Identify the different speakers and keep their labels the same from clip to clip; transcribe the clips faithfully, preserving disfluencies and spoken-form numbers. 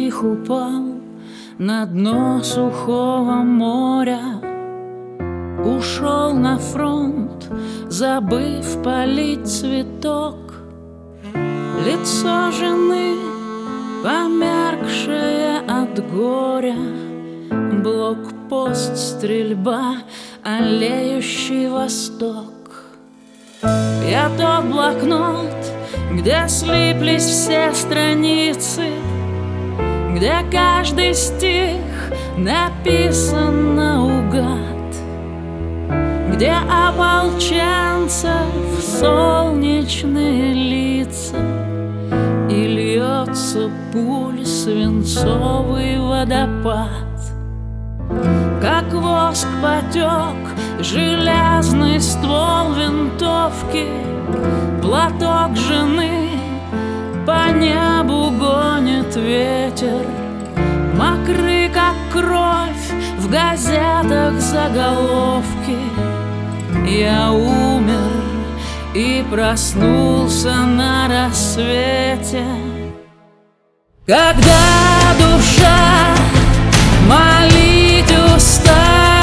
Speaker 1: тих упал на дно сухого моря, ушел на фронт, забыв полить цветок. Лицо жены, померкшее от горя, блокпост, стрельба, аллеющий восток. Я тот блокнот, где слиплись все страницы, где каждый стих написан наугад, где ополченцев солнечные лица и льется пуль свинцовый водопад. Как воск потек железный ствол винтовки, платок жены по небу гонит ветер, мокры, как кровь, в газетах заголовки. Я умер и проснулся на рассвете. Когда душа молить устанет,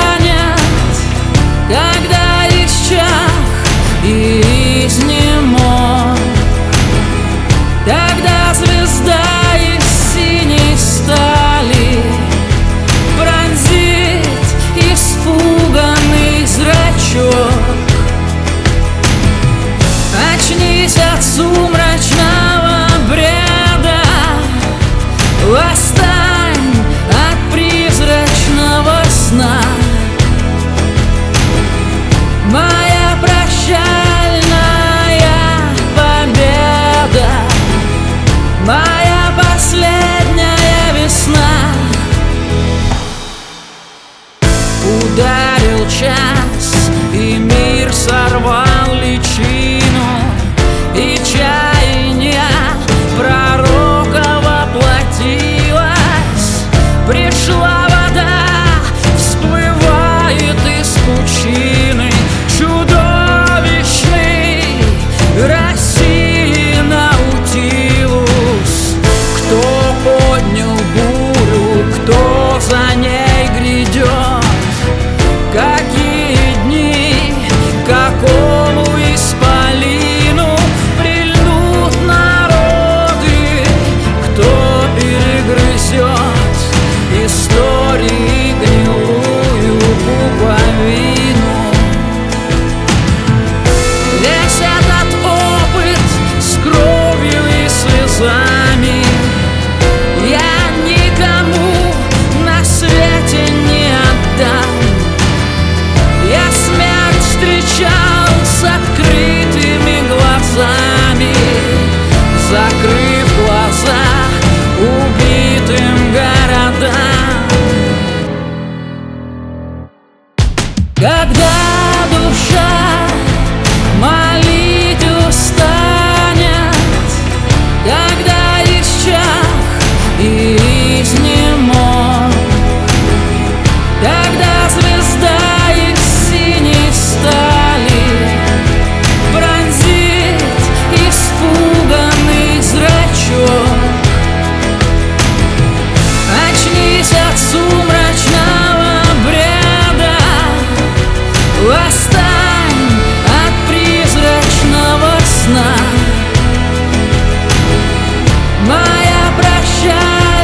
Speaker 1: когда исчах и изнемог, тогда звезда из синей стали пронзит испуганный зрачок. Очнись от сумрачного бреда, восстань от призрачного сна. Моя прощальная победа, моя последняя весна. Ударил час, и мир сорвал личину, и чаяние пророка воплотилось. Пришла вода, всплывает из пучины чудовищный России Наутилус. Кто поднял бурю, кто за ней грядет? Какие дни, какому исполину прильнут народы? Кто перегрызет истории гнилую пуповину? Весь этот опыт с кровью и слезами я никому на свете не отдам. Я смерть встречал с открытыми глазами, закрыв глаза убитым городам. Когда душа молить устанет, когда исчах и изнемог, тогда звезда из синей стали пронзит испуганный зрачок. Очнись от сумрачного бреда, восстань от призрачного сна. Моя прощальная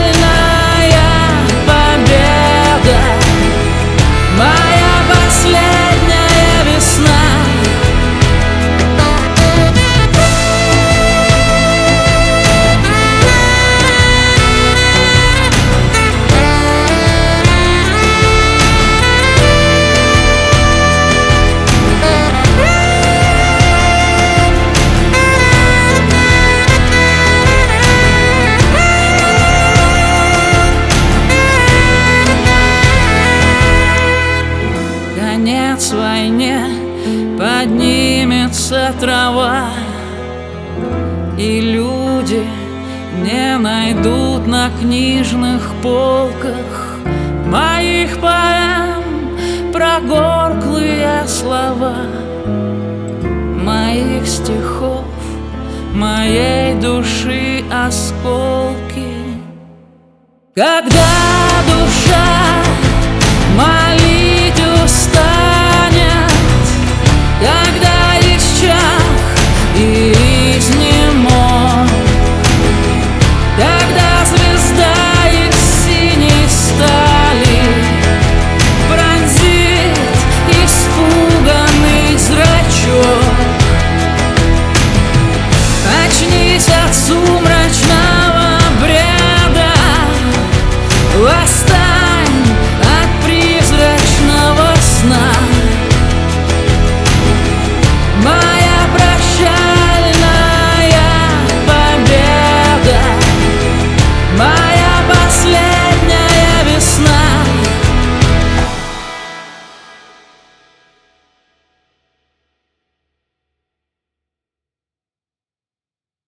Speaker 1: победа, моя последняя весна. Конец войне, поднимется трава, и люди не найдут на книжных полках моих поэм прогорклые слова, моих стихов, моей души осколки. Когда душа молит